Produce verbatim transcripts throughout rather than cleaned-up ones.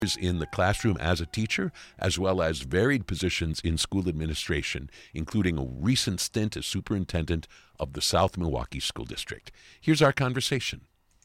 in the classroom as a teacher, as well as varied positions in school administration, including a recent stint as superintendent of the South Milwaukee School District. Here's our conversation.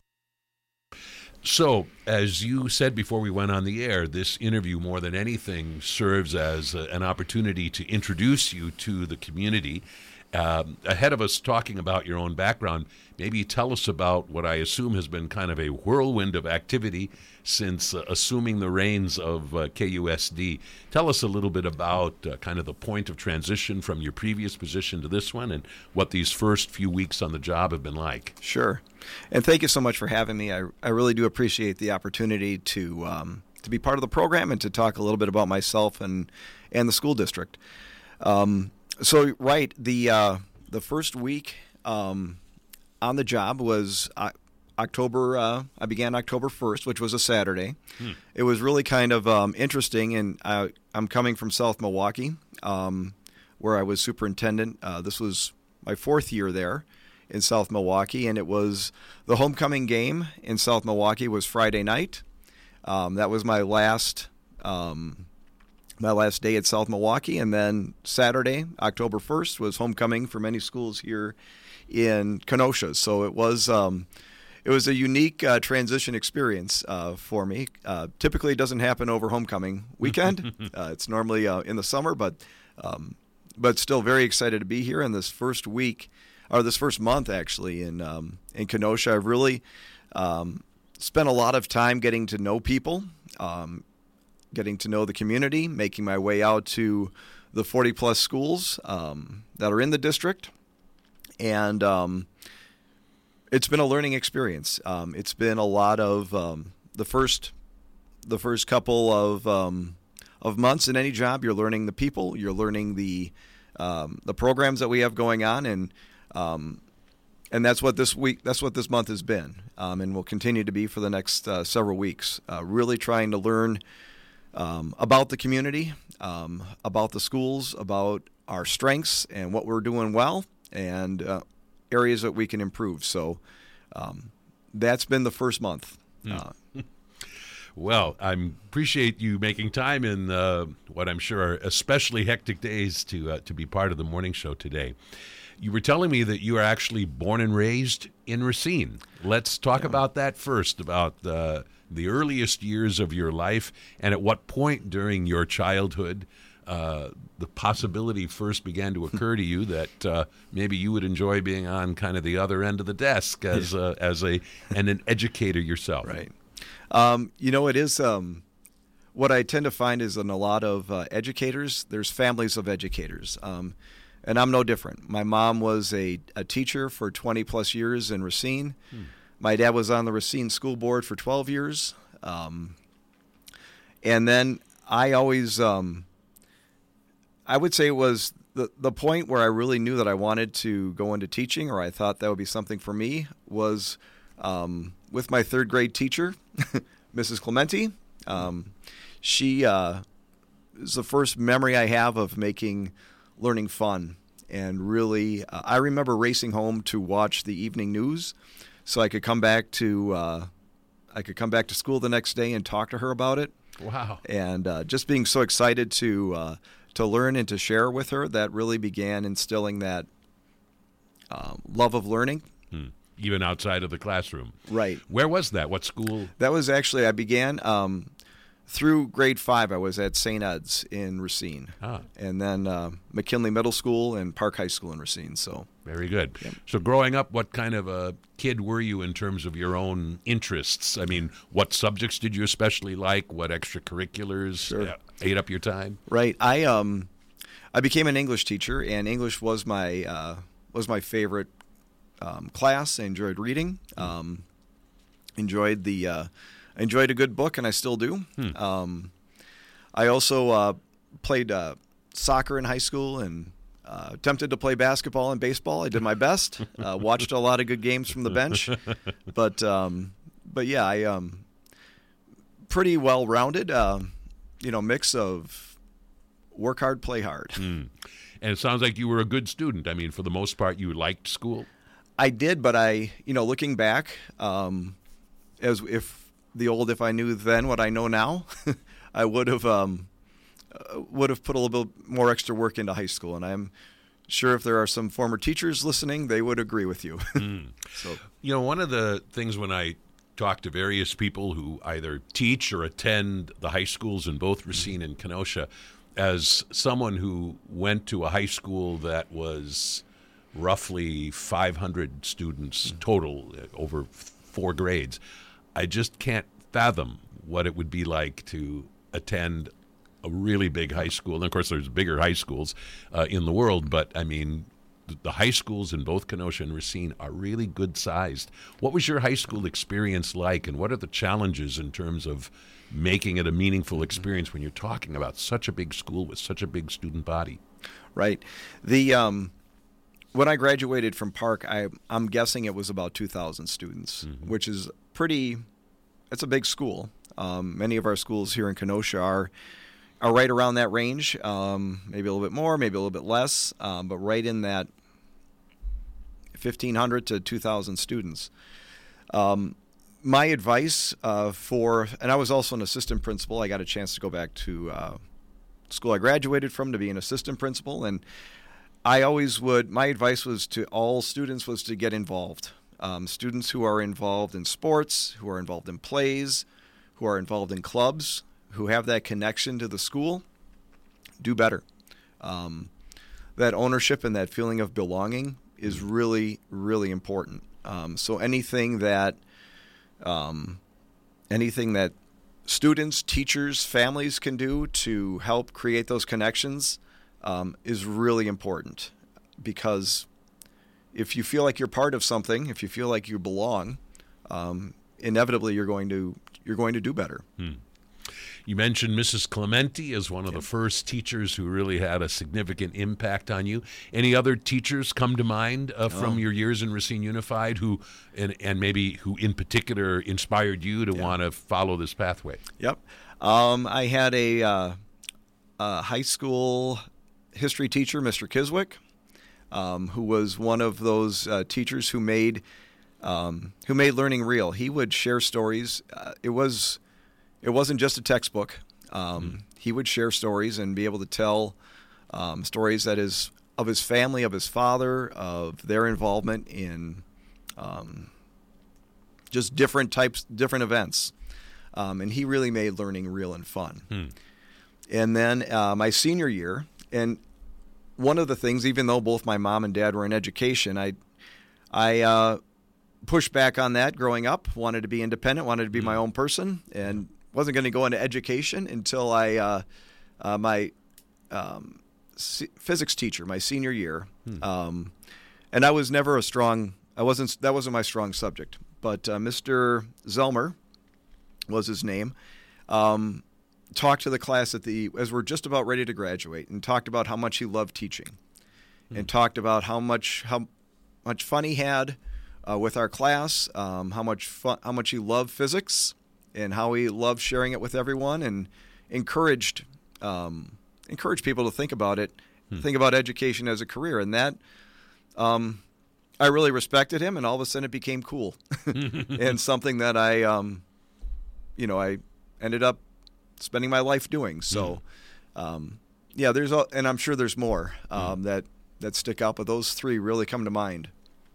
So, as you said before we went on the air, this interview, more than anything, serves as a, an opportunity to introduce you to the community. Um, ahead of us talking about your own background, maybe tell us about what I assume has been kind of a whirlwind of activity since uh, assuming the reins of uh, K U S D. Tell us a little bit about uh, kind of the point of transition from your previous position to this one and what these first few weeks on the job have been like. Sure. And thank you so much for having me. I, I really do appreciate the opportunity to um, to be part of the program and to talk a little bit about myself and, and the school district. Um, so, right, the uh, the first week um, on the job was uh, October, uh, I began October first, which was a Saturday. Hmm. It was really kind of um, interesting, and uh, I'm coming from South Milwaukee, um, where I was superintendent. Uh, this was my fourth year there in South Milwaukee, and it was the homecoming game in South Milwaukee was Friday night. Um, that was my last um, my last day at South Milwaukee, and then Saturday, October first, was homecoming for many schools here in Kenosha. So it was um, it was a unique uh, transition experience uh, for me. Uh, typically, it doesn't happen over homecoming weekend. uh, it's normally uh, in the summer, but um, but still very excited to be here in this first week. Or this first month, actually, in um, in Kenosha. I've really um, spent a lot of time getting to know people, um, getting to know the community, making my way out to the forty-plus schools um, that are in the district. And um, it's been a learning experience. Um, it's been a lot of um, the first the first couple of um, of months in any job. You're learning the people. You're learning the um, the programs that we have going on, and Um, and that's what this week, that's what this month has been, um, and will continue to be for the next uh, several weeks. Uh, really trying to learn um, about the community, um, about the schools, about our strengths and what we're doing well, and uh, areas that we can improve. So um, that's been the first month. Mm. Uh, Well, I appreciate you making time in uh, what I'm sure are especially hectic days to uh, to be part of the morning show today. You were telling me that you are actually born and raised in Racine. Let's talk Yeah. about that first, about the, the earliest years of your life, and at what point during your childhood uh, the possibility first began to occur to you that uh, maybe you would enjoy being on kind of the other end of the desk as a, as a and an educator yourself. Right. Um, you know, it is um, what I tend to find is in a lot of uh, educators, there's families of educators. Um, and I'm no different. My mom was a, a teacher for twenty plus years in Racine. Hmm. My dad was on the Racine School Board for twelve years. Um, and then I always, um, I would say it was the, the point where I really knew that I wanted to go into teaching, or I thought that would be something for me, was um, with my third grade teacher, Missus Clementi. Um, she uh, is the first memory I have of making learning fun. And really, uh, I remember racing home to watch the evening news so I could come back to uh, I could come back to school the next day and talk to her about it. Wow. And uh, just being so excited to uh, to learn and to share with her, that really began instilling that uh, love of learning. Hmm. Even outside of the classroom. Right. Where was that? What school? That was actually, I began um, through grade five. I was at Saint Ed's in Racine. Ah. And then uh, McKinley Middle School and Park High School in Racine. So Very good. Yep. So growing up, what kind of a kid were you in terms of your own interests? I mean, what subjects did you especially like? What extracurriculars Sure. uh, ate up your time? Right. I um, I became an English teacher, and English was my uh, was my favorite um, class. I enjoyed reading. Um, enjoyed the uh, enjoyed a good book, and I still do. Hmm. Um, I also uh, played uh, soccer in high school and uh, attempted to play basketball and baseball. I did my best. uh, watched a lot of good games from the bench, but um, but yeah, I um, pretty well rounded. Uh, you know, mix of work hard, play hard. Mm. And it sounds like you were a good student. I mean, for the most part, you liked school. I did, but I, you know, looking back, um, as if the old "if I knew then what I know now," I would have um, uh, would have put a little bit more extra work into high school, and I'm sure if there are some former teachers listening, they would agree with you. mm. So, you know, one of the things when I talk to various people who either teach or attend the high schools in both Racine and Kenosha, as someone who went to a high school that was roughly five hundred students total over four grades, I just can't fathom what it would be like to attend a really big high school. And of course, there's bigger high schools uh, in the world, but I mean, th- the high schools in both Kenosha and Racine are really good sized. What was your high school experience like, and what are the challenges in terms of making it a meaningful experience when you're talking about such a big school with such a big student body? Right. The um, when I graduated from Park, I, I'm guessing it was about two thousand students, mm-hmm. which is pretty. It's a big school. Um, many of our schools here in Kenosha are are right around that range, um, maybe a little bit more, maybe a little bit less, um, but right in that fifteen hundred to two thousand students. Um, my advice uh, for, and I was also an assistant principal. I got a chance to go back to uh, school I graduated from to be an assistant principal, and I always would, my advice was to all students was to get involved. Um, students who are involved in sports, who are involved in plays, who are involved in clubs, who have that connection to the school, do better. Um, that ownership and that feeling of belonging is really, really important. Um, so anything that, um, anything that students, teachers, families can do to help create those connections um, is really important, because if you feel like you're part of something, if you feel like you belong, um, inevitably you're going to you're going to do better. Hmm. You mentioned Missus Clementi as one of the first teachers who really had a significant impact on you. Any other teachers come to mind uh, from oh. your years in Racine Unified who, and, and maybe who in particular inspired you to yeah. want to follow this pathway? Yep. Um, I had a, uh, a high school history teacher, Mister Kiswick, um, who was one of those uh, teachers who made um, who made learning real. He would share stories. Uh, it was... It wasn't just a textbook. Um, mm. He would share stories and be able to tell um, stories that is of his family, of his father, of their involvement in um, just different types, different events. Um, and he really made learning real and fun. Mm. And then uh, my senior year, and one of the things, even though both my mom and dad were in education, I, I uh, pushed back on that growing up. Wanted to be independent, wanted to be mm. my own person, and wasn't going to go into education until I, uh, uh, my um, c- physics teacher, my senior year, hmm. um, and I was never a strong. I wasn't. That wasn't my strong subject. But uh, Mister Zelmer was his name. Um, talked to the class at the as we're just about ready to graduate, and talked about how much he loved teaching, hmm. and talked about how much how much fun he had uh, with our class, um, how much fun, how much he loved physics, and how he loved sharing it with everyone, and encouraged um, encouraged people to think about it, hmm. think about education as a career. And that, um, I really respected him, and all of a sudden it became cool, and something that I, um, you know, I ended up spending my life doing. So, hmm. um, yeah, there's, a, and I'm sure there's more um, hmm. that that stick out, but those three really come to mind.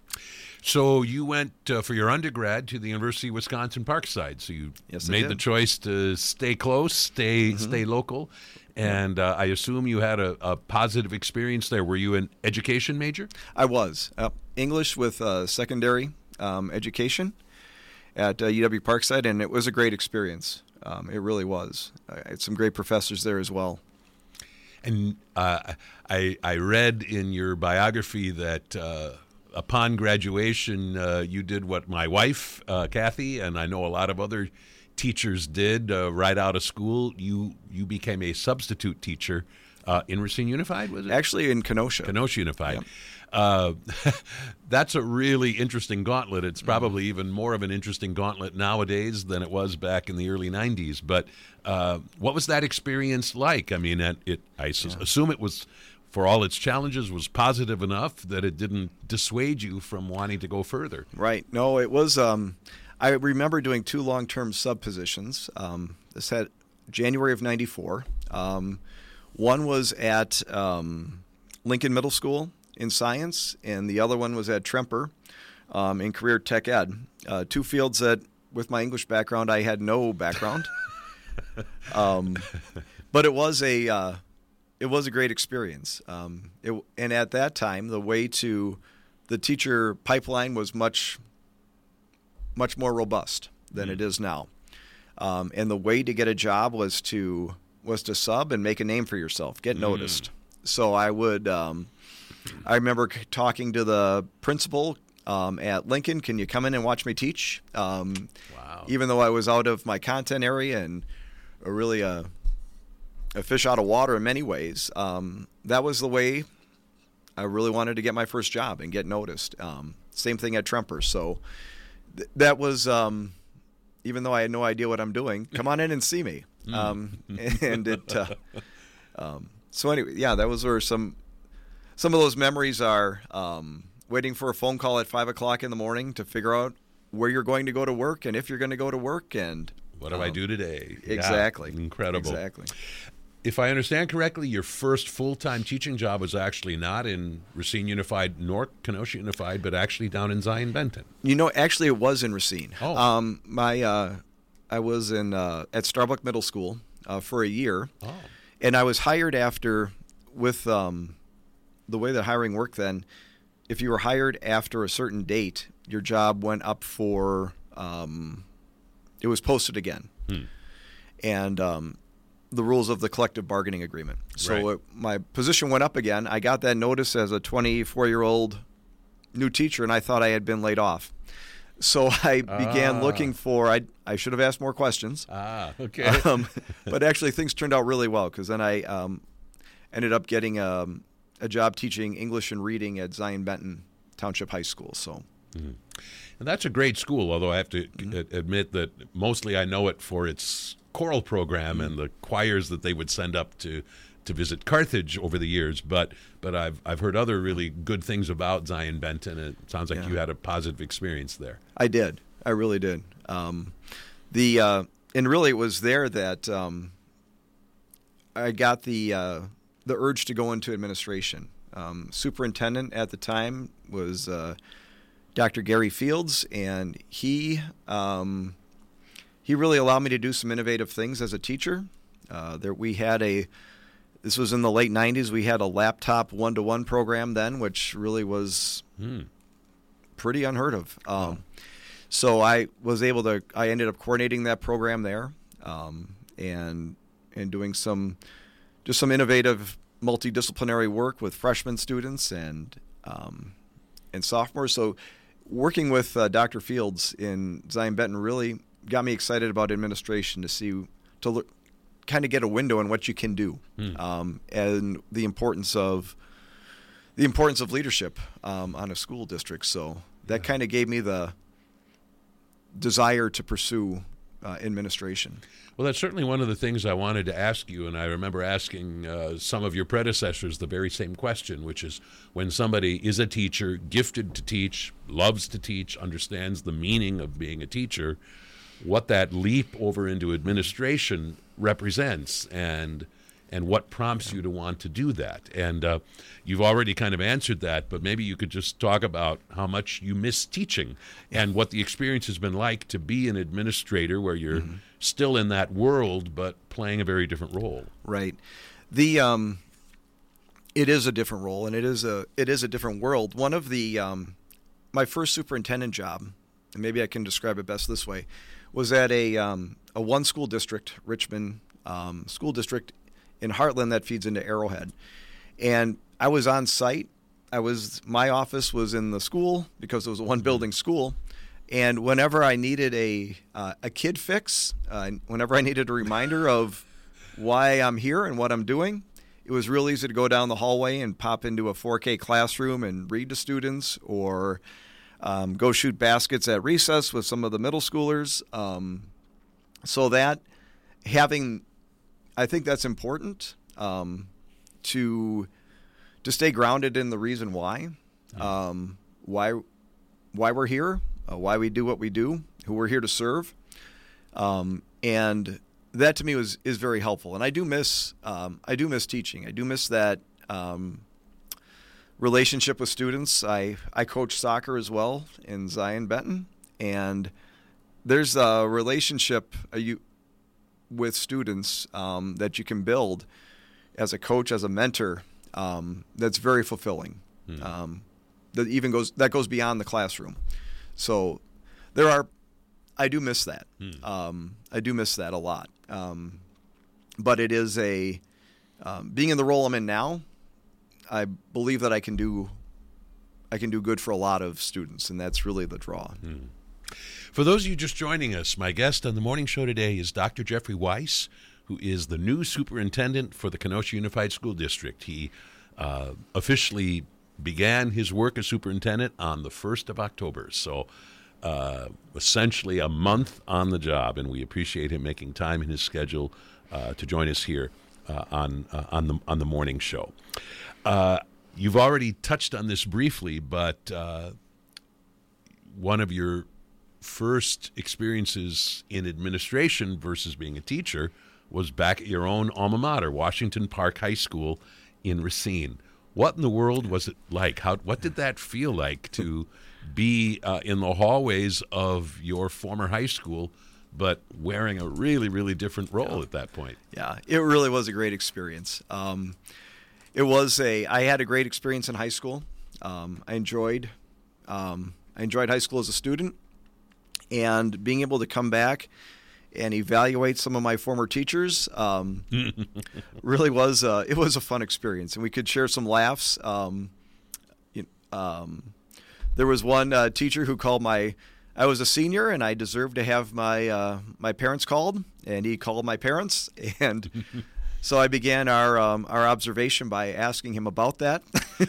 So you went uh, for your undergrad to the University of Wisconsin Parkside. So you yes, made the choice to stay close, stay mm-hmm. stay local, and uh, I assume you had a, a positive experience there. Were you an education major? I was. Uh, English with uh, secondary um, education at uh, U W Parkside, and it was a great experience. Um, it really was. I had some great professors there as well. And uh, I, I read in your biography that uh, upon graduation, uh, you did what my wife, uh, Kathy, and I know a lot of other teachers did uh, right out of school. You you became a substitute teacher uh, in Racine Unified, was it? Actually, in Kenosha. Kenosha Unified. Yep. Uh, that's a really interesting gauntlet. It's probably even more of an interesting gauntlet nowadays than it was back in the early nineties. But uh, what was that experience like? I mean, it, it I yeah. assume it was, for all its challenges, was positive enough that it didn't dissuade you from wanting to go further. Right. No, it was. Um, I remember doing two long-term sub positions. Um, this had January of ninety-four. Um, one was at um, Lincoln Middle School in science, and the other one was at Tremper um, in career tech ed. Uh, two fields that, with my English background, I had no background. um, but it was a uh, it was a great experience. Um, it, and at that time, the way to the teacher pipeline was much much more robust than mm. it is now. Um, and the way to get a job was to was to sub and make a name for yourself, get noticed. Mm. So I would, um, I remember talking to the principal um, at Lincoln, can you come in and watch me teach? Um, wow. Even though I was out of my content area and a really a, a fish out of water in many ways, um, that was the way I really wanted to get my first job and get noticed. Um, same thing at Tremper. So th- that was... Um, even though I had no idea what I'm doing, come on in and see me. Um, and it, uh, um, so anyway, yeah, that was where some, some of those memories are, um, waiting for a phone call at five o'clock in the morning to figure out where you're going to go to work and if you're going to go to work and what do um, I do today? Exactly. Yeah, incredible. Exactly. If I understand correctly, your first full-time teaching job was actually not in Racine Unified nor Kenosha Unified, but actually down in Zion Benton. You know, actually, it was in Racine. Oh. Um, my, uh, I was in uh, at Starbuck Middle School uh, for a year, oh. and I was hired after, with um, the way that hiring worked then, if you were hired after a certain date, your job went up for, um, it was posted again. Hmm. And... Um, the rules of the collective bargaining agreement. So right. uh, my position went up again. I got that notice as a twenty-four-year-old new teacher, and I thought I had been laid off. So I began ah. looking for, I I should have asked more questions. Ah, okay. Um, but actually things turned out really well because then I um, ended up getting um, a job teaching English and reading at Zion Benton Township High School. So. Mm-hmm. And that's a great school, although I have to mm-hmm. admit that mostly I know it for its choral program mm-hmm. and the choirs that they would send up to, to visit Carthage over the years. But but I've I've heard other really good things about Zion Benton, and it sounds like yeah. you had a positive experience there. I did. I really did. Um, the uh, and really it was there that um, I got the uh, the urge to go into administration. Um, superintendent at the time was uh, Doctor Gary Fields, and he. Um, He really allowed me to do some innovative things as a teacher. Uh, there, we had a, this was in the late nineties, we had a laptop one-to-one program then, which really was mm. pretty unheard of. Um, wow. So I was able to, I ended up coordinating that program there um, and and doing some, just some innovative multidisciplinary work with freshman students and um, and sophomores. So working with uh, Doctor Fields in Zion Benton really got me excited about administration to see, to look, kind of get a window on what you can do, mm. um, and the importance of the importance of leadership um, on a school district. So that yeah. kind of gave me the desire to pursue uh, administration. Well, that's certainly one of the things I wanted to ask you, and I remember asking uh, some of your predecessors the very same question, which is when somebody is a teacher, gifted to teach, loves to teach, understands the meaning of being a teacher, what that leap over into administration represents and and what prompts you to want to do that. And uh, you've already kind of answered that, but maybe you could just talk about how much you miss teaching and what the experience has been like to be an administrator where you're mm-hmm. still in that world but playing a very different role. Right. The um, it is a different role, and it is a it is a different world. One of the um, my first superintendent job, and maybe I can describe it best this way, was at a um, a one school district, Richmond um, school district in Heartland that feeds into Arrowhead. And I was on site. I was my office was in the school because it was a one building school. And whenever I needed a uh, a kid fix, uh, whenever I needed a reminder of why I'm here and what I'm doing, it was real easy to go down the hallway and pop into a four K classroom and read to students, or um, go shoot baskets at recess with some of the middle schoolers. Um, so that having, I think that's important um, to to stay grounded in the reason why, um, why why we're here, uh, why we do what we do, who we're here to serve. Um, and that to me was is very helpful. And I do miss um, I do miss teaching. I do miss that um, relationship with students. I, I coach soccer as well in Zion Benton, and there's a relationship uh, you with students um, that you can build as a coach, as a mentor, um, that's very fulfilling. Hmm. Um, that even goes that goes beyond the classroom. So there are, I do miss that. Hmm. Um, I do miss that a lot. Um, but it is a um, being in the role I'm in now. I believe that I can do, I can do good for a lot of students, and that's really the draw. Hmm. For those of you just joining us, my guest on the morning show today is Doctor Jeffrey Weiss, who is the new superintendent for the Kenosha Unified School District. He uh, officially began his work as superintendent on the first of October, so uh, essentially a month on the job, and we appreciate him making time in his schedule uh, to join us here uh, on uh, on the on the morning show. Uh, you've already touched on this briefly, but uh, one of your first experiences in administration versus being a teacher was back at your own alma mater, Washington Park High School in Racine. What in the world was it like? How what did that feel like to be uh, in the hallways of your former high school, but wearing a really, really different role yeah. at that point? Yeah, it really was a great experience. Um, it was a I had a great experience in high school. Um, I enjoyed um, I enjoyed high school as a student. And being able to come back and evaluate some of my former teachers um, really was uh, it was a fun experience, and we could share some laughs. Um, you, um, there was one uh, teacher who called my I was a senior, and I deserved to have my uh, my parents called, and he called my parents, and so I began our um, our observation by asking him about that.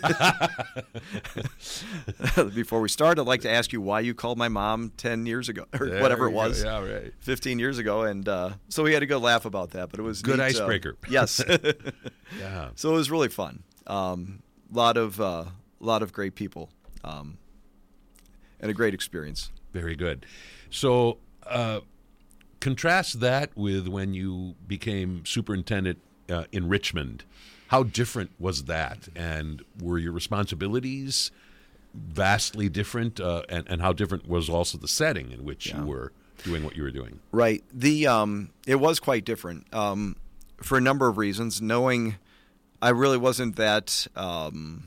Before we start, I'd like to ask you why you called my mom ten years ago, or there whatever it was, yeah, right. fifteen years ago, and uh, so we had a good laugh about that. But it was good neat, icebreaker. Uh, yes, yeah. So it was really fun. A um, lot of uh, lot of great people, um, and a great experience. Very good. So. Uh, Contrast that with when you became superintendent uh, in Richmond. How different was that? And were your responsibilities vastly different? Uh, and, and how different was also the setting in which yeah. you were doing what you were doing? Right. The um, it was quite different um, for a number of reasons. Knowing I really wasn't that um,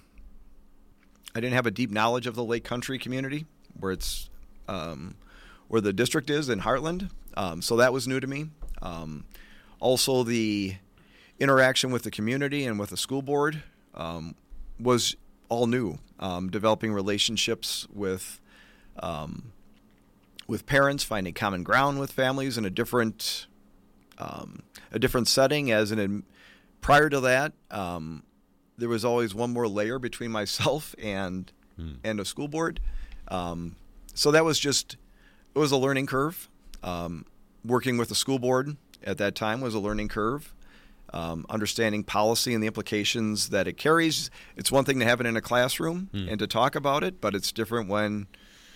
I didn't have a deep knowledge of the Lake Country community where it's um, where the district is in Heartland. Um, so that was new to me. Um, also, the interaction with the community and with the school board um, was all new. Um, developing relationships with um, with parents, finding common ground with families in a different um, a different setting. As an prior to that, um, there was always one more layer between myself and hmm. and a school board. Um, so that was just it was a learning curve. Um, working with the school board at that time was a learning curve. Um, understanding policy and the implications that it carries. It's one thing to have it in a classroom mm. and to talk about it, but it's different when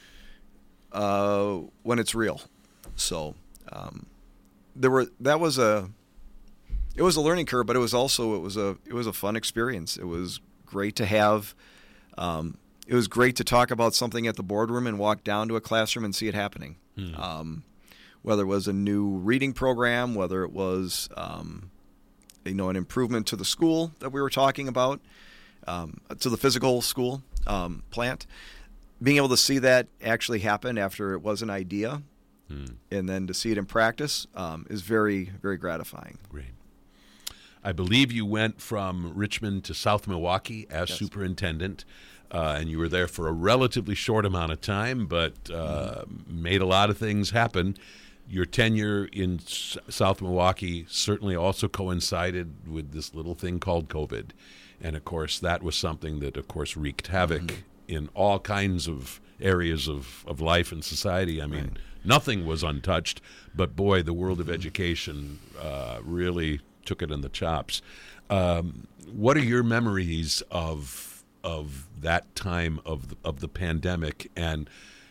uh, when it's real. So um, there were that was a it was a learning curve, but it was also it was a it was a fun experience. It was great to have. Um, it was great to talk about something at the boardroom and walk down to a classroom and see it happening. Mm. Um, whether it was a new reading program, whether it was um, you know an improvement to the school that we were talking about, um, to the physical school um, plant, being able to see that actually happen after it was an idea, mm. and then to see it in practice um, is very, very gratifying. Great. I believe you went from Richmond to South Milwaukee as yes. superintendent. Uh, and you were there for a relatively short amount of time, but uh, mm-hmm. made a lot of things happen. Your tenure in S- South Milwaukee certainly also coincided with this little thing called COVID. And, of course, that was something that, of course, wreaked havoc mm-hmm. in all kinds of areas of, of life and society. I mean, right. nothing was untouched, but, boy, the world of education uh, really took it in the chops. Um, what are your memories of of that time of the, of the pandemic, and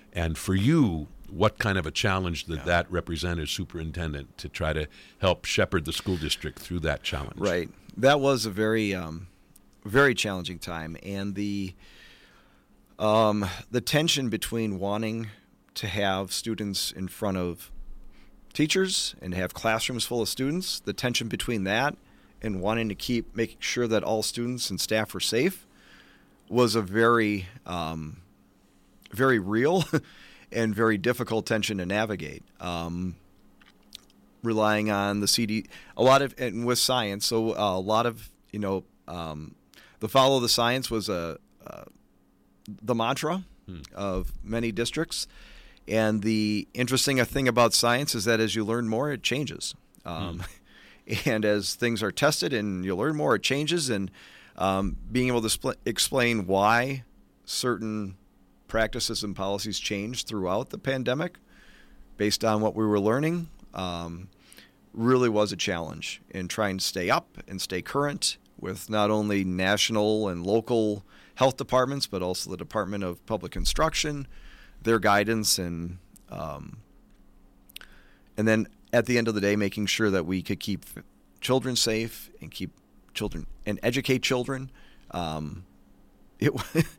And for you, what kind of a challenge did Yeah. that represent as superintendent to try to help shepherd the school district through that challenge? Right. That was a very, um, very challenging time, and the um, the tension between wanting to have students in front of teachers and have classrooms full of students, the tension between that and wanting to keep making sure that all students and staff were safe was a very, um, very real and very difficult tension to navigate. Um, relying on the C D, a lot of, and with science, so uh, a lot of, you know, um, the follow the science was a, uh, the mantra hmm. of many districts. And the interesting thing about science is that as you learn more, it changes. Um, mm. And as things are tested and you learn more, it changes. And um, being able to spl- explain why certain practices and policies changed throughout the pandemic based on what we were learning um, really was a challenge in trying to stay up and stay current with not only national and local health departments, but also the Department of Public Instruction, their guidance, and um, and then at the end of the day, making sure that we could keep children safe and keep children and educate children. Um, it,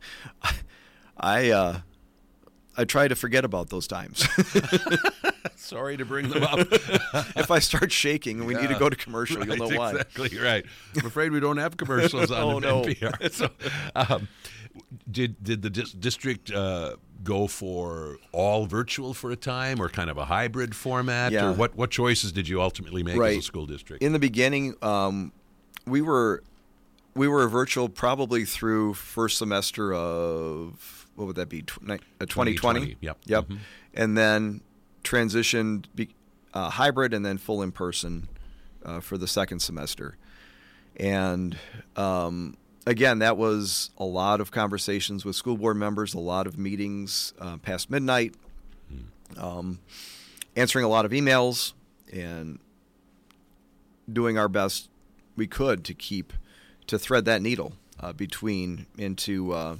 I uh, I try to forget about those times. Sorry to bring them up. If I start shaking and we yeah, need to go to commercial, right, you'll know why. Exactly right. I'm afraid we don't have commercials on oh, no. N P R. So, um, did did the dis- district uh, go for all virtual for a time, or kind of a hybrid format? Yeah. Or what what choices did you ultimately make right. as a school district? In the beginning, um, we were we were virtual probably through first semester of, what would that be, twenty twenty? twenty twenty, yep. Yep. Mm-hmm. And then transitioned be, uh, hybrid and then full in person uh, for the second semester. And um, again, that was a lot of conversations with school board members, a lot of meetings uh, past midnight, mm. um, answering a lot of emails, and doing our best we could to keep, to thread that needle uh, between, and to, uh,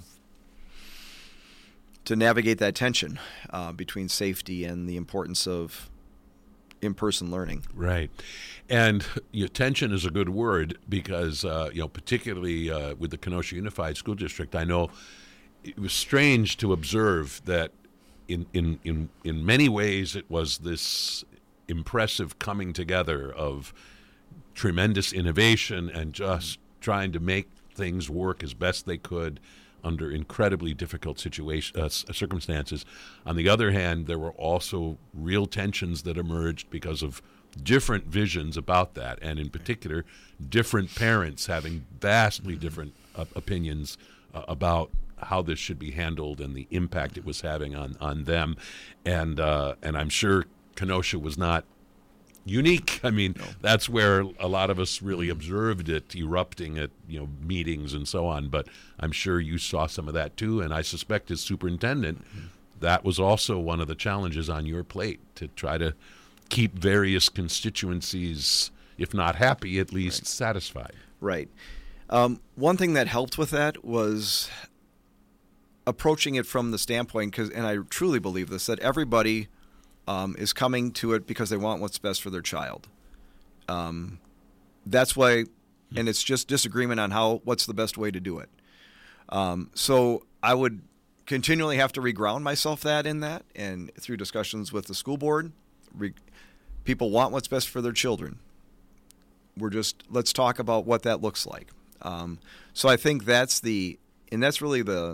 to navigate that tension uh, between safety and the importance of in-person learning. Right. And you know, tension is a good word because, uh, you know, particularly uh, with the Kenosha Unified School District, I know it was strange to observe that in, in, in, in many ways it was this impressive coming together of tremendous innovation and just trying to make things work as best they could under incredibly difficult situation, uh, circumstances. On the other hand, there were also real tensions that emerged because of different visions about that, and in particular, different parents having vastly different uh, opinions uh, about how this should be handled and the impact it was having on, on them. And uh, and I'm sure Kenosha was not unique. I mean, no. That's where a lot of us really observed it erupting at, you know, meetings and so on. But I'm sure you saw some of that too. And I suspect as superintendent, mm-hmm. that was also one of the challenges on your plate, to try to keep various constituencies, if not happy, at least right. satisfied. Right. Um, one thing that helped with that was approaching it from the standpoint, because, and I truly believe this, that everybody Um, is coming to it because they want what's best for their child. Um, that's why, and it's just disagreement on how, what's the best way to do it. Um, so I would continually have to reground myself that in that, and through discussions with the school board, re- people want what's best for their children. We're just, let's talk about what that looks like. Um, so I think that's the, and that's really the,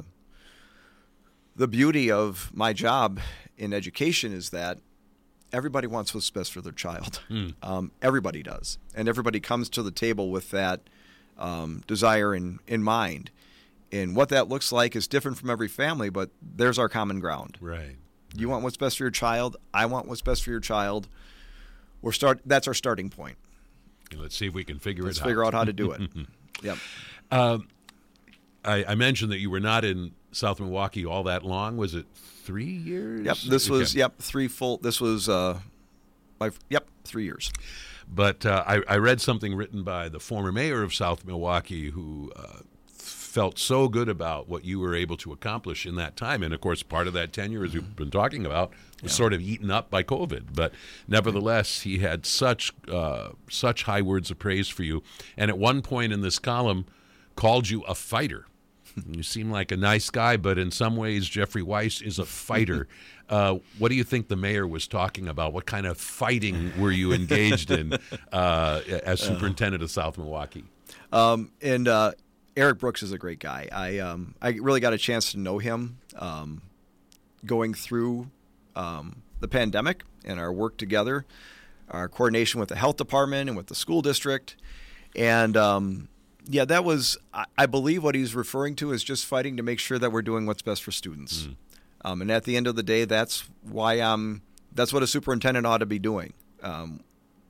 the beauty of my job in education, is that everybody wants what's best for their child. Mm. Um, everybody does. And everybody comes to the table with that um, desire in, in mind. And what that looks like is different from every family, but there's our common ground. Right. You want what's best for your child. I want what's best for your child. We're start. That's our starting point. Let's see if we can figure Let's it out. figure out how to do it. Yep. Um, I, I mentioned that you were not in South Milwaukee all that long. Was it three years? Yep. This was okay. yep three full. This was uh, my yep three years. But uh, I, I read something written by the former mayor of South Milwaukee, who uh, felt so good about what you were able to accomplish in that time. And, of course, part of that tenure, as we've been talking about, was yeah. sort of eaten up by COVID. But nevertheless, he had such uh, such high words of praise for you. And at one point in this column, called you a fighter. You seem like a nice guy, but in some ways, Jeffrey Weiss is a fighter. Uh, what do you think the mayor was talking about? What kind of fighting were you engaged in uh, as superintendent of South Milwaukee? Um, and uh, Eric Brooks is a great guy. I um, I really got a chance to know him um, going through um, the pandemic and our work together, our coordination with the health department and with the school district, and um, yeah, that was, I believe what he's referring to is just fighting to make sure that we're doing what's best for students. Mm. Um, and at the end of the day, that's why I'm, that's what a superintendent ought to be doing. Um,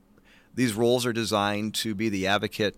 these roles are designed to be the advocate,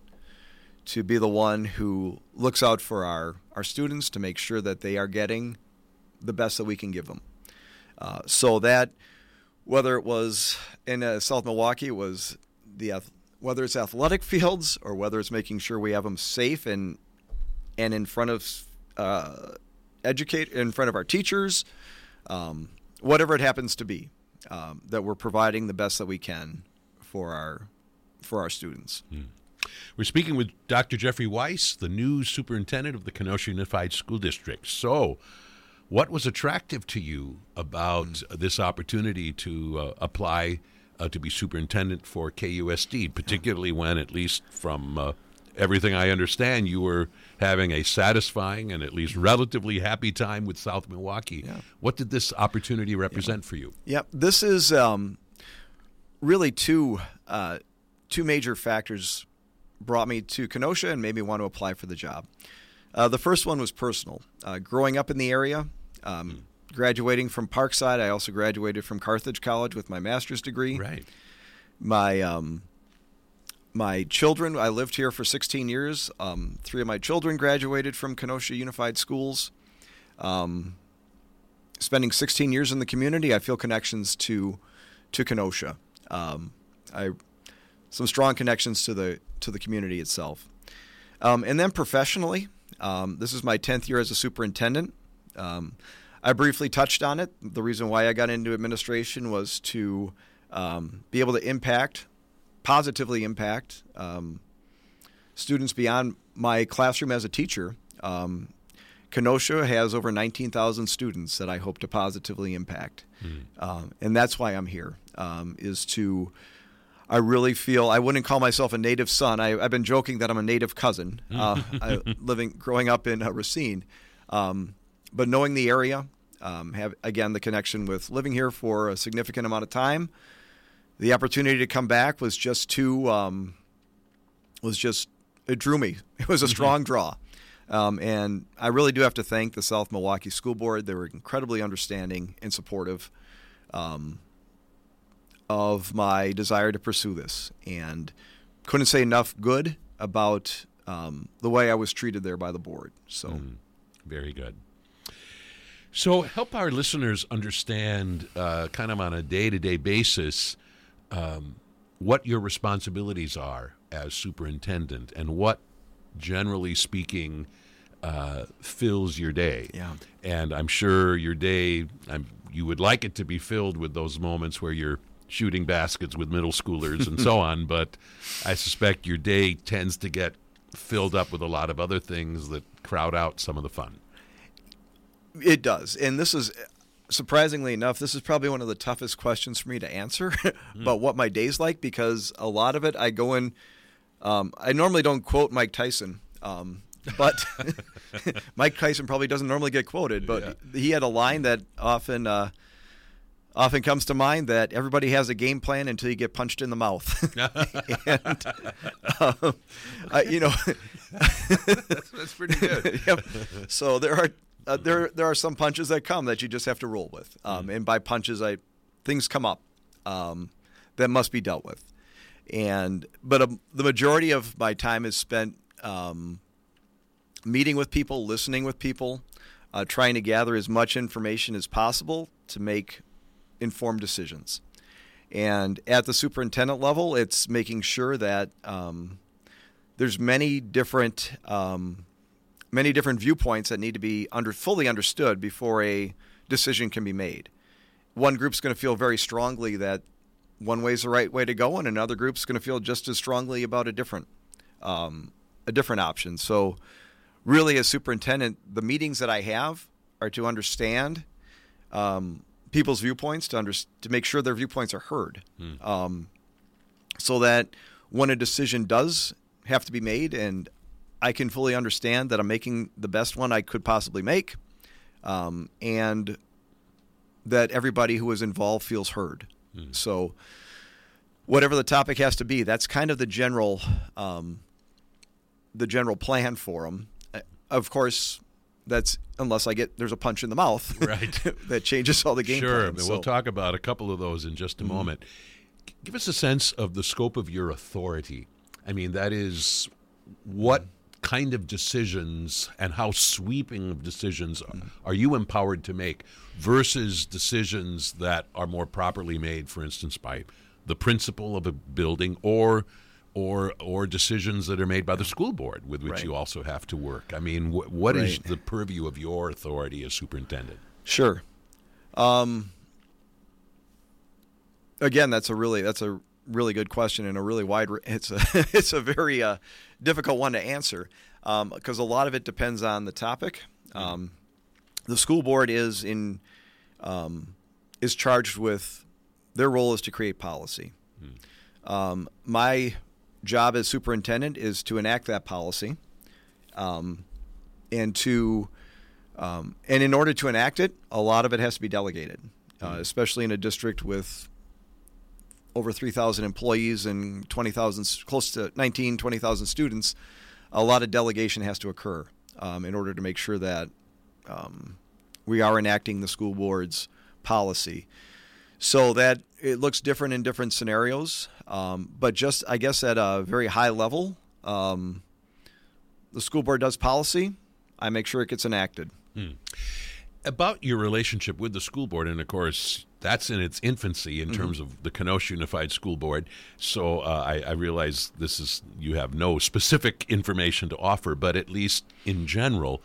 to be the one who looks out for our, our students, to make sure that they are getting the best that we can give them. Uh, so that, whether it was in uh, South Milwaukee, it was the whether it's athletic fields or whether it's making sure we have them safe and and in front of uh, educate in front of our teachers, um, whatever it happens to be, um, that we're providing the best that we can for our for our students. Hmm. We're speaking with Doctor Jeffrey Weiss, the new superintendent of the Kenosha Unified School District. So, what was attractive to you about mm. this opportunity to uh, apply Uh, to be superintendent for K U S D, particularly when, at least from uh, everything I understand, you were having a satisfying and at least relatively happy time with South Milwaukee. Yeah. What did this opportunity represent yeah. for you? Yeah, this is um, really two uh, two major factors brought me to Kenosha and made me want to apply for the job. Uh, the first one was personal. Uh, growing up in the area, um, mm. graduating from Parkside, I also graduated from Carthage College with my master's degree. Right. My um, my children, I lived here for sixteen years. Um, three of my children graduated from Kenosha Unified Schools. Um, spending sixteen years in the community, I feel connections to to Kenosha. Um, I some strong connections to the to the community itself. Um, and then professionally, um, this is my tenth year as a superintendent. Um, I briefly touched on it. The reason why I got into administration was to um, be able to impact, positively impact um, students beyond my classroom as a teacher. Um, Kenosha has over nineteen thousand students that I hope to positively impact. Mm. Um, and that's why I'm here, um, is to, I really feel, I wouldn't call myself a native son. I, I've been joking that I'm a native cousin, uh, I, living, growing up in uh, Racine. Um, But knowing the area, um, have, again, the connection with living here for a significant amount of time, the opportunity to come back was just too, um, was just, it drew me. It was a strong draw. Um, and I really do have to thank the South Milwaukee School Board. They were incredibly understanding and supportive um, of my desire to pursue this. And couldn't say enough good about um, the way I was treated there by the board. So, mm, very good. So help our listeners understand uh, kind of on a day-to-day basis um, what your responsibilities are as superintendent and what, generally speaking, uh, fills your day. Yeah. And I'm sure your day, I'm, you would like it to be filled with those moments where you're shooting baskets with middle schoolers and so on, but I suspect your day tends to get filled up with a lot of other things that crowd out some of the fun. It does. And this is, surprisingly enough, this is probably one of the toughest questions for me to answer mm. about what my day's like, because a lot of it I go in, um, I normally don't quote Mike Tyson, um, but Mike Tyson probably doesn't normally get quoted, but yeah. he had a line that often uh, often comes to mind, that everybody has a game plan until you get punched in the mouth. and, um, I, you know, that's, that's pretty good. Yep. So there are, Uh, there, there are some punches that come that you just have to roll with, um, mm. and by punches, I things come up um, that must be dealt with. And but um, the majority of my time is spent um, meeting with people, listening with people, uh, trying to gather as much information as possible to make informed decisions. And at the superintendent level, it's making sure that um, there's many different Um, many different viewpoints that need to be under fully understood before a decision can be made. One group's going to feel very strongly that one way is the right way to go, and another group's going to feel just as strongly about a different um, a different option. So really, as superintendent, the meetings that I have are to understand um, people's viewpoints, to under, to make sure their viewpoints are heard, hmm. um, so that when a decision does have to be made, and I can fully understand that I'm making the best one I could possibly make, um, and that everybody who is involved feels heard. Hmm. So whatever the topic has to be, that's kind of the general um, the general plan for them. Of course, that's unless I get there's a punch in the mouth, right? that changes all the game sure, plans. We'll so. talk about a couple of those in just a mm-hmm. moment. Give us a sense of the scope of your authority. I mean, that is what mm-hmm. kind of decisions and how sweeping of decisions mm-hmm. are you empowered to make versus decisions that are more properly made, for instance, by the principal of a building or or or decisions that are made by the school board with which right. you also have to work. I mean, wh- what right. is the purview of your authority as superintendent? Sure. Um, again, that's a really that's a really good question and a really wide. It's a it's a very uh, difficult one to answer because um, a lot of it depends on the topic. Um, the school board is in um, is charged with their role is to create policy. Hmm. Um, my job as superintendent is to enact that policy, um, and to um, and in order to enact it, a lot of it has to be delegated, uh, especially in a district with over three thousand employees and twenty thousand, close to nineteen, twenty thousand students. A lot of delegation has to occur um, in order to make sure that um, we are enacting the school board's policy. So that it looks different in different scenarios, um, but just I guess at a very high level, um, the school board does policy. I make sure it gets enacted. Hmm. About your relationship with the school board, and of course that's in its infancy in mm-hmm. terms of the Kenosha Unified School Board. So uh, I, I realize this is you have no specific information to offer, but at least in general.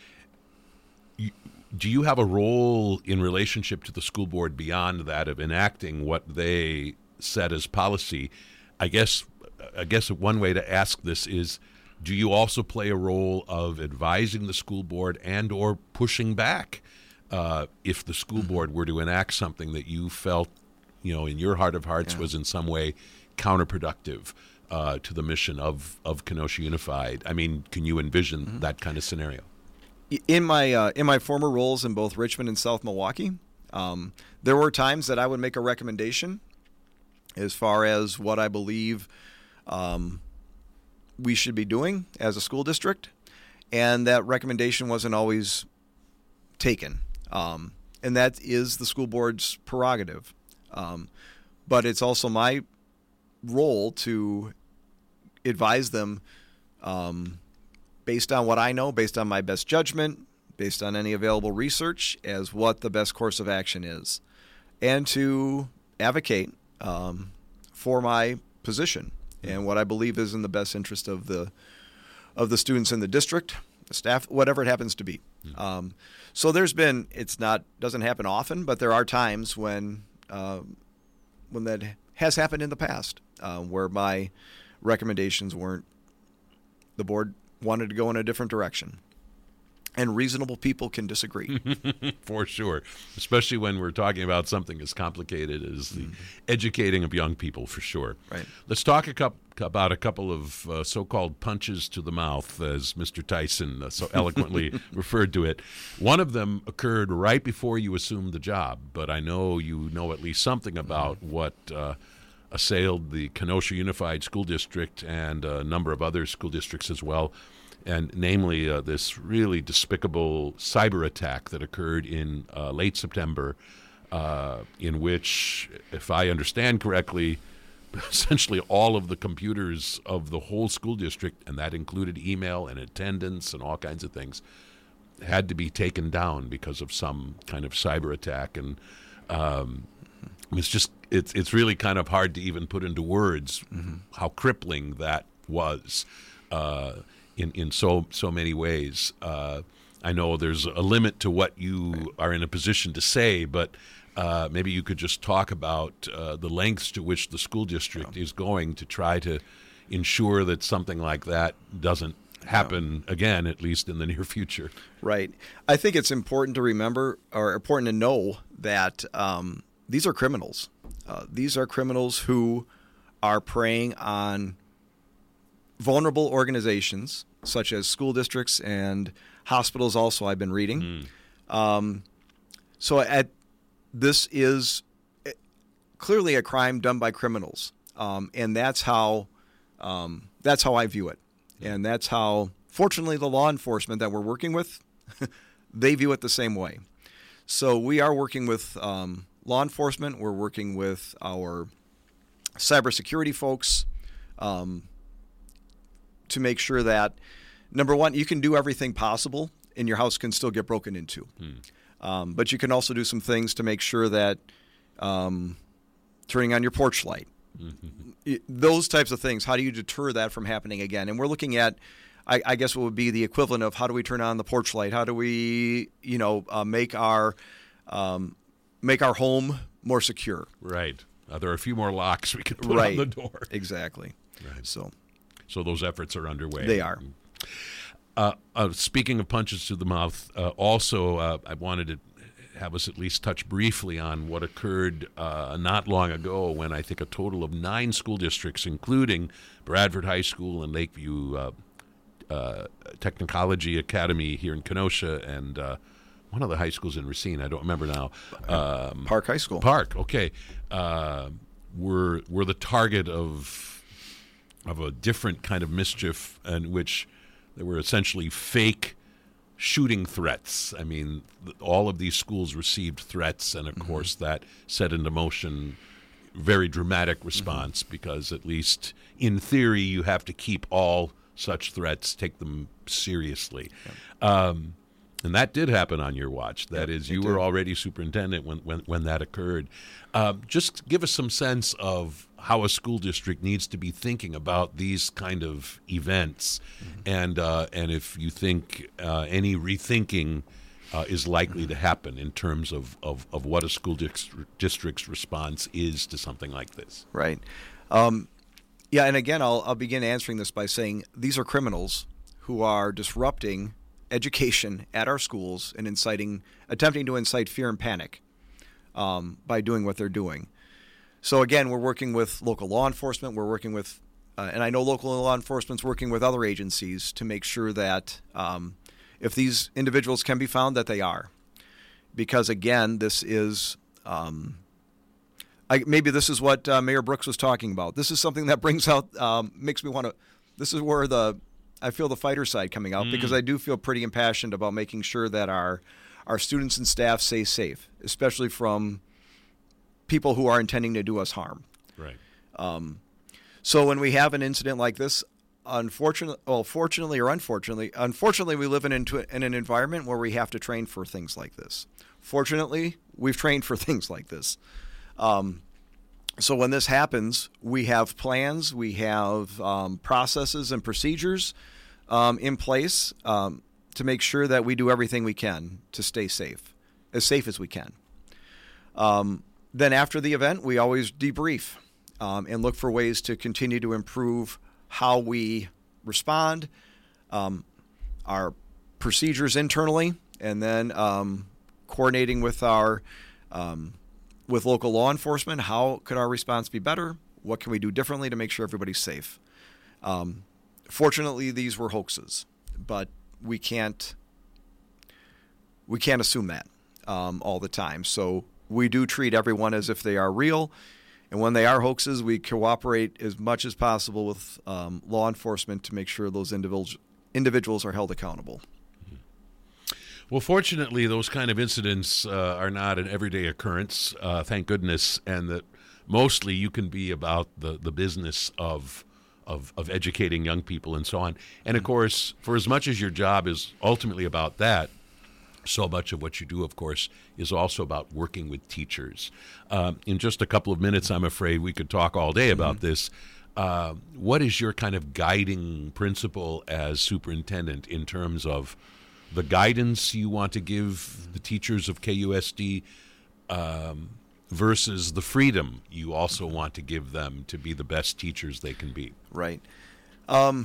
You, Do you have a role in relationship to the school board beyond that of enacting what they set as policy? I guess I guess one way to ask this is, do you also play a role of advising the school board and or pushing back uh, if the school board were to enact something that you felt, you know, in your heart of hearts yeah. was in some way counterproductive uh, to the mission of, of Kenosha Unified? I mean, can you envision mm-hmm. that kind of scenario? In my uh, in my former roles in both Richmond and South Milwaukee, um, there were times that I would make a recommendation as far as what I believe um, we should be doing as a school district, and that recommendation wasn't always taken. Um, and that is the school board's prerogative. Um, but it's also my role to advise them um based on what I know, based on my best judgment, based on any available research, as what the best course of action is, and to advocate um, for my position and what I believe is in the best interest of the of the students in the district, the staff, whatever it happens to be. Mm-hmm. Um, so there's been, it's not doesn't happen often, but there are times when uh, when that has happened in the past, uh, where my recommendations weren't the board wanted to go in a different direction. And reasonable people can disagree. For sure. Especially when we're talking about something as complicated as the mm-hmm. educating of young people, for sure. Right. Let's talk a couple, about a couple of uh, so-called punches to the mouth, as Mister Tyson uh, so eloquently referred to it. One of them occurred right before you assumed the job, but I know you know at least something about mm-hmm. what uh, assailed the Kenosha Unified School District and a number of other school districts as well, and namely uh, this really despicable cyber attack that occurred in uh, late September, uh, in which, if I understand correctly, essentially all of the computers of the whole school district, and that included email and attendance and all kinds of things, had to be taken down because of some kind of cyber attack. And um, it's just it's it's really kind of hard to even put into words mm-hmm. how crippling that was. Uh, in, in so so many ways. Uh, I know there's a limit to what you right. are in a position to say, but uh, maybe you could just talk about uh, the lengths to which the school district yeah. is going to try to ensure that something like that doesn't happen yeah. again, at least in the near future. Right. I think it's important to remember, or important to know, that um, these are criminals. Uh, these are criminals who are preying on vulnerable organizations, such as school districts and hospitals also, I've been reading. Mm. Um, so at, this is clearly a crime done by criminals, um, and that's how um, that's how I view it. And that's how, fortunately, the law enforcement that we're working with, they view it the same way. So we are working with um, law enforcement. We're working with our cybersecurity folks um, to make sure that, number one, you can do everything possible and your house can still get broken into. Hmm. Um, but you can also do some things to make sure that um, turning on your porch light, mm-hmm. those types of things, how do you deter that from happening again? And we're looking at, I, I guess what would be the equivalent of how do we turn on the porch light? How do we, you know, uh, make our um, make our home more secure? Right. Uh, there are a few more locks we could put right. on the door. Exactly. Right. So, so those efforts are underway. They are. Uh, uh, speaking of punches to the mouth, uh, also uh, I wanted to have us at least touch briefly on what occurred uh, not long ago when I think a total of nine school districts, including Bradford High School and Lakeview uh, uh, Technology Academy here in Kenosha, and uh, one of the high schools in Racine, I don't remember now. Um, Park High School. Park, okay. Uh, were were the target of of a different kind of mischief in which there were essentially fake shooting threats. I mean, all of these schools received threats, and of mm-hmm. course that set into motion very dramatic response mm-hmm. because at least in theory you have to keep all such threats, take them seriously. Yep. Um, and that did happen on your watch. That yep, is, you were did. already superintendent when, when, when that occurred. Uh, just give us some sense of how a school district needs to be thinking about these kind of events, mm-hmm. and uh, and if you think uh, any rethinking uh, is likely mm-hmm. to happen in terms of, of, of what a school district, district's response is to something like this. Right. Um, yeah, and again, I'll, I'll begin answering this by saying these are criminals who are disrupting education at our schools and inciting, attempting to incite fear and panic um, by doing what they're doing. So again, we're working with local law enforcement. We're working with, uh, and I know local law enforcement's working with other agencies to make sure that um, if these individuals can be found, that they are. Because again, this is, um, I, maybe this is what uh, Mayor Brooks was talking about. This is something that brings out, um, makes me want to, this is where the, I feel the fighter side coming out mm. because I do feel pretty impassioned about making sure that our, our students and staff stay safe, especially from people who are intending to do us harm. Right. Um, so when we have an incident like this, unfortunately, well, fortunately or unfortunately, unfortunately, we live in, into, in an environment where we have to train for things like this. Fortunately, we've trained for things like this. Um, so when this happens, we have plans, we have um, processes and procedures um, in place um, to make sure that we do everything we can to stay safe, as safe as we can. Um, Then after the event, we always debrief um, and look for ways to continue to improve how we respond, um, our procedures internally, and then um, coordinating with our um, with local law enforcement. How could our response be better? What can we do differently to make sure everybody's safe? Um, fortunately, these were hoaxes, but we can't we can't assume that um, all the time. So we do treat everyone as if they are real, and when they are hoaxes, we cooperate as much as possible with um, law enforcement to make sure those individuals individuals are held accountable. Well, fortunately, those kind of incidents uh, are not an everyday occurrence, uh, thank goodness, and that mostly you can be about the, the business of, of of educating young people and so on. And, of course, for as much as your job is ultimately about that, so much of what you do, of course, is also about working with teachers. Um, in just a couple of minutes, I'm afraid we could talk all day about mm-hmm. this. uh, what is your kind of guiding principle as superintendent in terms of the guidance you want to give the teachers of K U S D um, versus the freedom you also want to give them to be the best teachers they can be? Right. Um,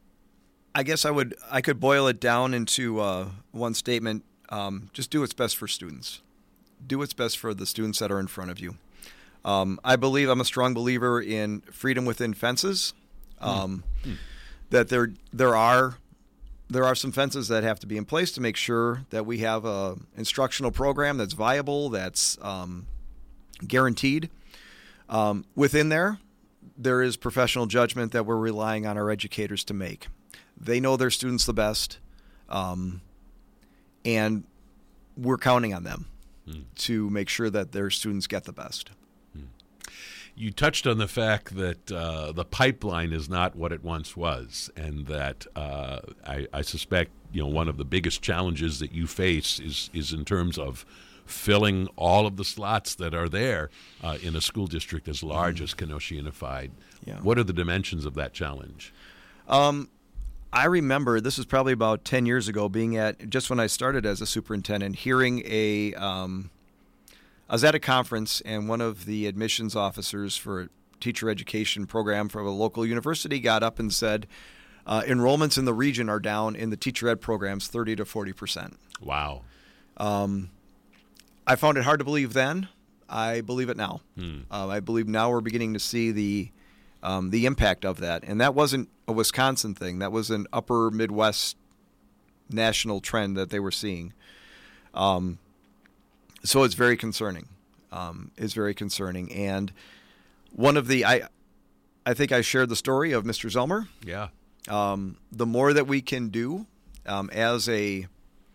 I guess I would I could boil it down into uh, one statement. Um, just do what's best for students. Do what's best for the students that are in front of you. Um, I believe I'm a strong believer in freedom within fences. Um, mm. That there there are there are some fences that have to be in place to make sure that we have a instructional program that's viable, that's um, guaranteed. Um, within there, there is professional judgment that we're relying on our educators to make. They know their students the best, um, and we're counting on them mm. to make sure that their students get the best. Mm. You touched on the fact that uh, the pipeline is not what it once was, and that uh, I, I suspect you know one of the biggest challenges that you face is is in terms of filling all of the slots that are there uh, in a school district as large mm. as Kenosha Unified. Yeah. What are the dimensions of that challenge? Um, I remember, this was probably about ten years ago, being at, just when I started as a superintendent, hearing a, um, I was at a conference, and one of the admissions officers for a teacher education program for a local university got up and said, uh, enrollments in the region are down in the teacher ed programs thirty to forty percent. Wow. Um, I found it hard to believe then. I believe it now. Hmm. Uh, I believe now we're beginning to see the Um, the impact of that. And that wasn't a Wisconsin thing. That was an upper Midwest national trend that they were seeing. Um, so it's very concerning. Um, it's very concerning. And one of the, I I think I shared the story of Mister Zelmer. Yeah. Um, the more that we can do um, as a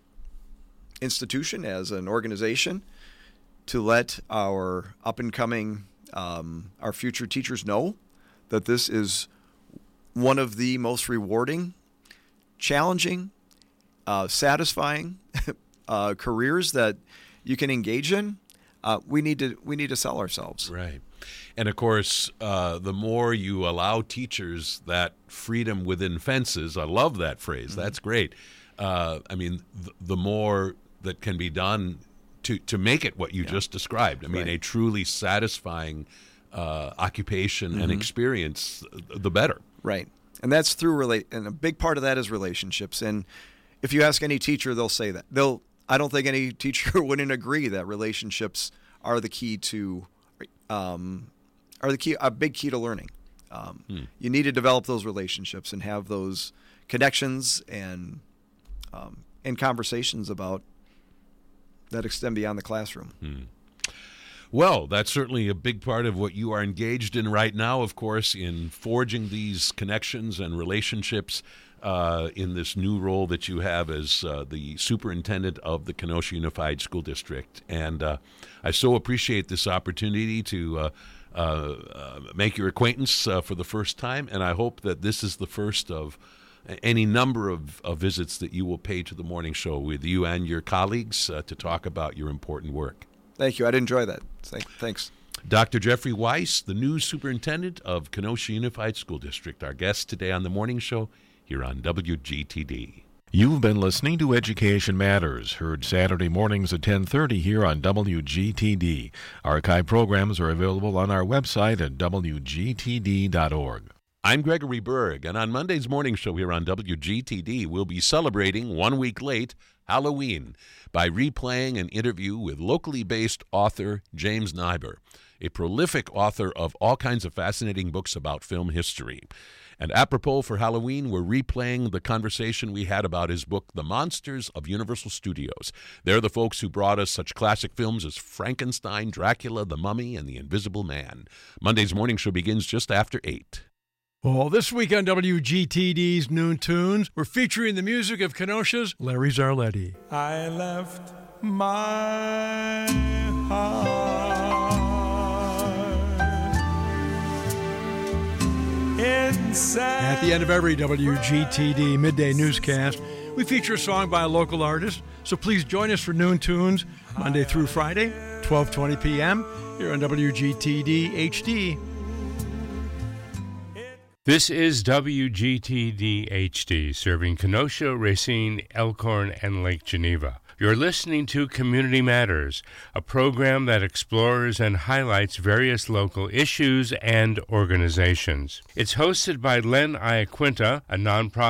institution, as an organization, to let our up-and-coming, um, our future teachers know that this is one of the most rewarding, challenging, uh, satisfying uh, careers that you can engage in. Uh, we need to we need to sell ourselves. Right. And of course, uh, the more you allow teachers that freedom within fences, I love that phrase. Mm-hmm. That's great. Uh, I mean, th- the more that can be done to, to make it what you yeah. just described. I mean, right. a truly satisfying Uh, occupation mm-hmm. and experience, the better. Right. And that's through relate, and a big part of that is relationships. And if you ask any teacher, they'll say that. They'll. I don't think any teacher wouldn't agree that relationships are the key to, um, are the key, a big key to learning. Um, hmm. You need to develop those relationships and have those connections and um, and conversations about that extend beyond the classroom. Hmm. Well, that's certainly a big part of what you are engaged in right now, of course, in forging these connections and relationships uh, in this new role that you have as uh, the superintendent of the Kenosha Unified School District. And uh, I so appreciate this opportunity to uh, uh, uh, make your acquaintance uh, for the first time, and I hope that this is the first of any number of, of visits that you will pay to the morning show with you and your colleagues uh, to talk about your important work. Thank you. I'd enjoy that. Thanks. Doctor Jeffrey Weiss, the new superintendent of Kenosha Unified School District, our guest today on the morning show here on W G T D. You've been listening to Education Matters, heard Saturday mornings at ten thirty here on W G T D. Archive programs are available on our website at W G T D dot org. I'm Gregory Berg, and on Monday's morning show here on W G T D, we'll be celebrating one week late Halloween by replaying an interview with locally based author James Nyber, a prolific author of all kinds of fascinating books about film history. And apropos for Halloween, we're replaying the conversation we had about his book, The Monsters of Universal Studios. They're the folks who brought us such classic films as Frankenstein, Dracula, The Mummy, and The Invisible Man. Monday's morning show begins just after eight. Well, this week on W G T D's Noon Tunes, we're featuring the music of Kenosha's Larry Zarletti. I left my heart inside. At the end of every W G T D midday newscast, we feature a song by a local artist, so please join us for Noon Tunes, Monday through Friday, twelve twenty p.m., here on W G T D H D. This is W G T D H D, serving Kenosha, Racine, Elkhorn, and Lake Geneva. You're listening to Community Matters, a program that explores and highlights various local issues and organizations. It's hosted by Len Iaquinta, a nonprofit